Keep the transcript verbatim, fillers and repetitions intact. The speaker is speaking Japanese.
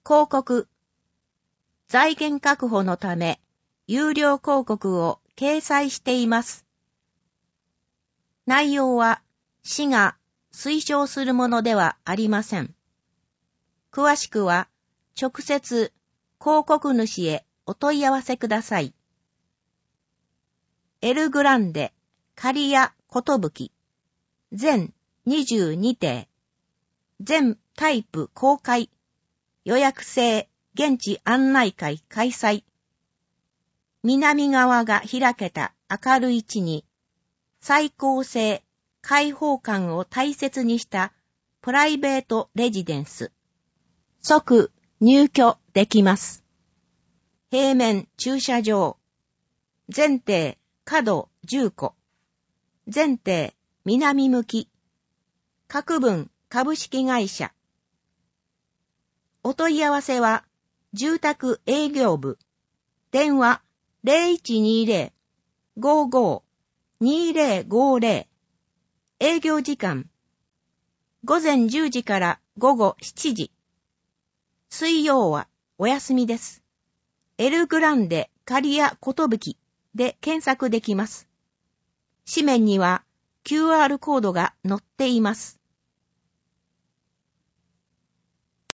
広告。財源確保のため、有料広告を掲載しています。内容は、市が推奨するものではありません。詳しくは、直接、広告主へお問い合わせください。エルグランデ、刈谷寿、全にじゅうにてい、全タイプ公開、予約制現地案内会開催。南側が開けた明るい地に、最高性、開放感を大切にしたプライベートレジデンス。即入居できます。平面駐車場。全邸角じゅっこ。全邸南向き。各分株式会社。お問い合わせは、住宅営業部。電話 ゼロいちにゼロ ごーごー にーゼロごーゼロ。営業時間。午前じゅうじから午後しちじ。水曜はお休みです。エルグランデ刈谷寿で検索できます。紙面には キューアール コードが載っています。